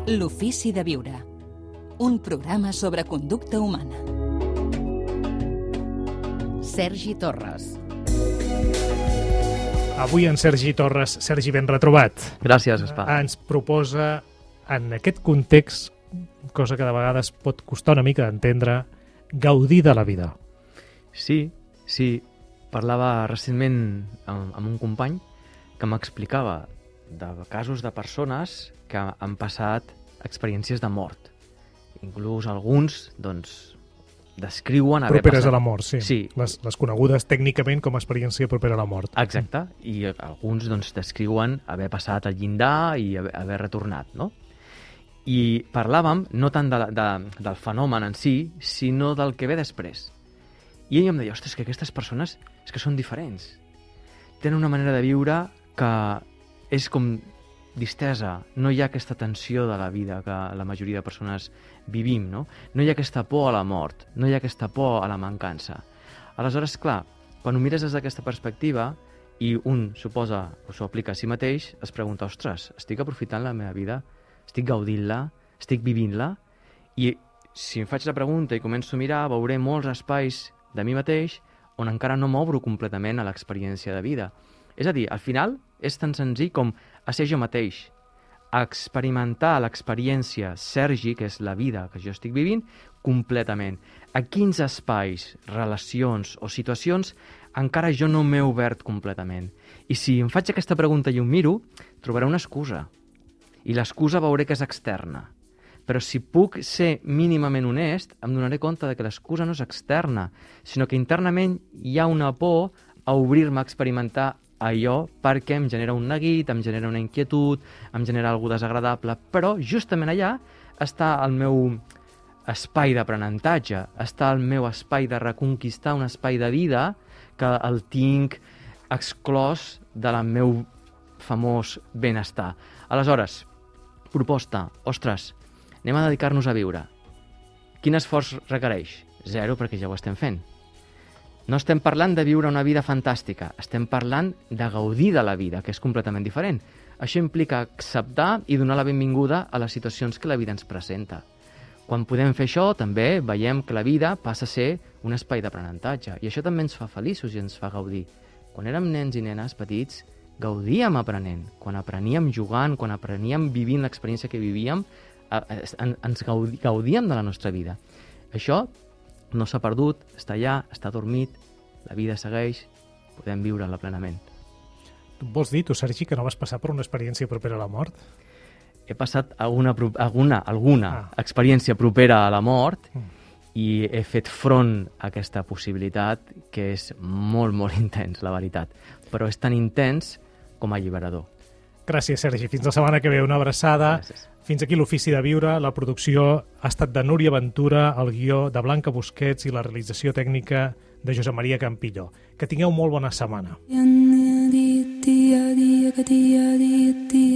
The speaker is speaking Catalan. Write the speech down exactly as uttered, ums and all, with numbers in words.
L'ofici de viure. Un programa sobre conducta humana. Sergi Torres. Avui en Sergi Torres, Sergi, ben retrobat. Gràcies, Gaspar. Ens proposa, en aquest context, cosa que de vegades pot costar una mica d'entendre, gaudir de la vida. Sí, sí. Parlava recentment amb, amb un company que m'explicava de casos de persones que han passat experiències de mort. Inclús alguns, doncs, descriuen haver Properes passat... a la mort, sí. Sí. Les, les conegudes tècnicament com a experiència propera a la mort. Exacte. I alguns, doncs, descriuen haver passat al llindar i haver, haver retornat, no? I parlàvem no tant de, de, del fenomen en si, sinó del que ve després. I ell em deia, ostres, que aquestes persones és que són diferents. Tenen una manera de viure que és com distesa. No hi ha aquesta tensió de la vida que la majoria de persones vivim, no? No hi ha aquesta por a la mort, no hi ha aquesta por a la mancança. Aleshores, clar, quan ho mires des d'aquesta perspectiva i un suposa o s'ho aplica a si mateix, es pregunta, ostres, estic aprofitant la meva vida? Estic gaudint-la? Estic vivint-la? I si em faig la pregunta i començo a mirar, veuré molts espais de mi mateix on encara no m'obro completament a l'experiència de vida. És a dir, al final és tan senzill com a ser jo mateix, a experimentar l'experiència Sergi, que és la vida que jo estic vivint, completament. A quins espais, relacions o situacions encara jo no m'he obert completament. I si em faig aquesta pregunta i ho miro, trobaré una excusa. I l'excusa veuré que és externa. Però si puc ser mínimament honest, em donaré compte de que l'excusa no és externa, sinó que internament hi ha una por a obrir-me a experimentar allò perquè em genera un neguit, em genera una inquietud, em genera alguna cosa desagradable, però justament allà està el meu espai d'aprenentatge, està el meu espai de reconquistar un espai de vida que el tinc exclòs del meu famós benestar. Aleshores, proposta, ostres, anem a dedicar-nos a viure. Quin esforç requereix? Zero, perquè ja ho estem fent. No estem parlant de viure una vida fantàstica, estem parlant de gaudir de la vida, que és completament diferent. Això implica acceptar i donar la benvinguda a les situacions que la vida ens presenta. Quan podem fer això, també veiem que la vida passa a ser un espai d'aprenentatge, i això també ens fa feliços i ens fa gaudir. Quan érem nens i nenes petits, gaudíem aprenent. Quan apreníem jugant, quan apreníem vivint l'experiència que vivíem, ens gaudíem de la nostra vida. Això no s'ha perdut, està allà, està dormit, la vida segueix, podem viure-la plenament. Tu vols dir, tu, Sergi, que no vas passar per una experiència propera a la mort? He passat alguna, alguna, alguna ah. experiència propera a la mort mm. i he fet front a aquesta possibilitat que és molt, molt intens, la veritat. Però és tan intens com alliberador. Gràcies, Sergi. Fins la setmana que ve. Una abraçada. Gràcies. Fins aquí l'Ofici de Viure. La producció ha estat de Núria Ventura, el guió de Blanca Busquets i la realització tècnica de Josep Maria Campillo. Que tingueu molt bona setmana.